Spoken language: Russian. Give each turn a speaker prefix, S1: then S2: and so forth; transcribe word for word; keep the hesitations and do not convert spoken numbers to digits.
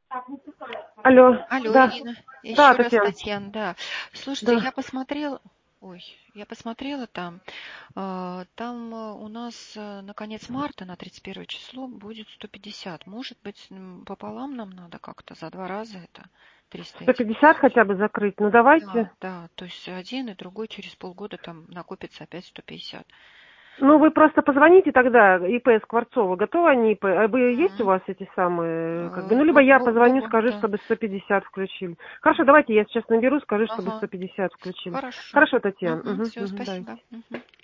S1: Алло,
S2: Алло,
S1: да.
S2: Ирина.
S1: Да,
S2: Еще раз,
S1: Татьяна.
S2: Татьяна, да. Слушайте,
S1: Да.
S2: я посмотрела, ой, я посмотрела там, а, там а, у нас а, на конец марта, на тридцать первое число, будет сто пятьдесят. Может быть, м, пополам нам надо как-то за два раза это триста
S1: сто
S2: эти
S1: пятьдесят
S2: положить?
S1: хотя бы закрыть. Ну,
S2: Да,
S1: давайте.
S2: да, то есть один и другой через полгода там накопится опять сто пятьдесят.
S1: Ну, вы просто позвоните тогда, ИП Скворцова. Готовы они ИП? А вы есть у
S2: М,
S1: вас эти самые, как бы,
S2: э,
S1: ну, либо
S2: Бу-
S1: я
S2: бу-
S1: позвоню,
S2: Бубу,
S1: скажу,
S2: да.
S1: чтобы сто пятьдесят включили. Хорошо, давайте я сейчас наберу, скажу, чтобы
S2: Ага,
S1: сто пятьдесят включили.
S2: хорошо.
S1: Хорошо, Татьяна. Угу,
S2: Все,
S1: угу,
S2: спасибо.
S1: давайте.
S2: Мгм.